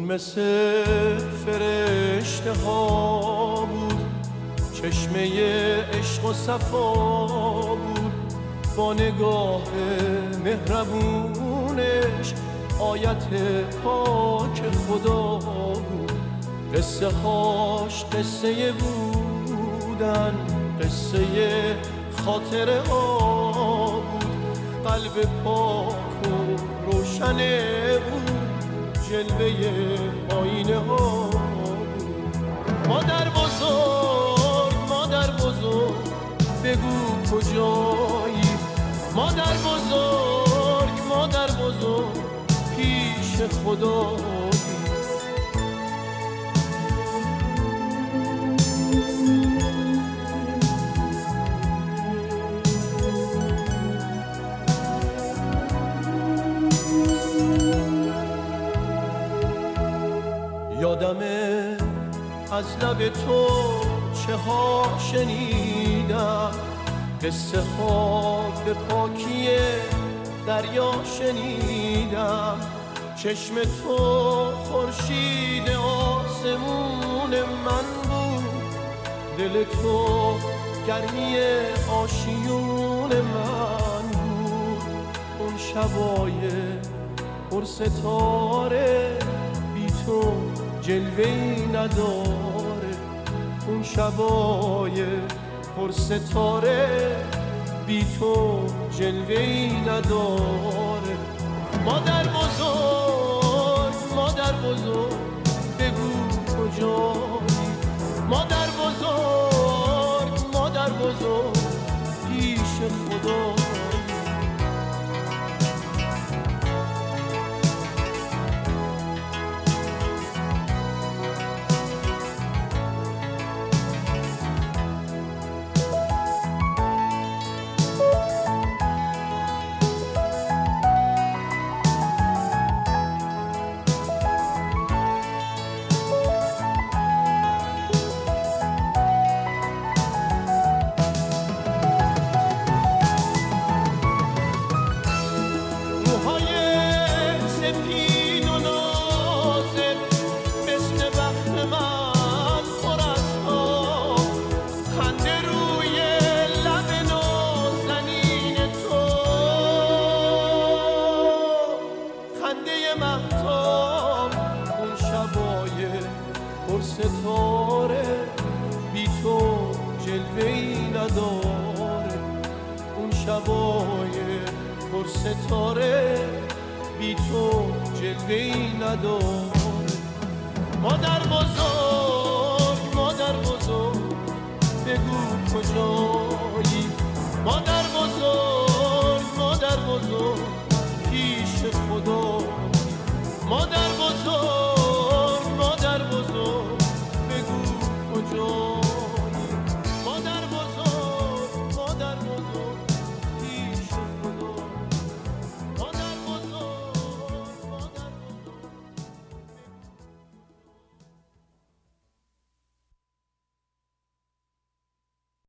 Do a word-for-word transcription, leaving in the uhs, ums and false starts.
مثل فرشته ها بود، چشمه عشق و صفا بود، با نگاه مهربونش آیت پاک خدا بود. قصه هاش قصه بودن، قصه خاطره ها بود، قلب پاک و روشنه بود، جلوه آینه ها بود. مادر بزرگ مادر بزرگ بگو کجایی، مادر بزرگ مادر بزرگ پیش خدایی. یادمه از لب تو چه ها شنیدم، قصه ها به پاکی دریا شنیدم. چشم تو خورشید آسمون من بود، دل تو گرمی آشیون من بود. اون شبای پر ستاره بی تو جلوه‌ای نداره، اون شبای پر ستاره بی تو جلوه‌ای نداره. مادر بزرگ مادر بزرگ بگو کجایی، مادر بزرگ مادر بزرگ پیش خدا. ستاره بی تو جلوه‌ای نداره، اون شبای پر ستاره بی تو جلوه‌ای نداره. مادر بزرگ مادر بزرگ بگو کجایی، مادر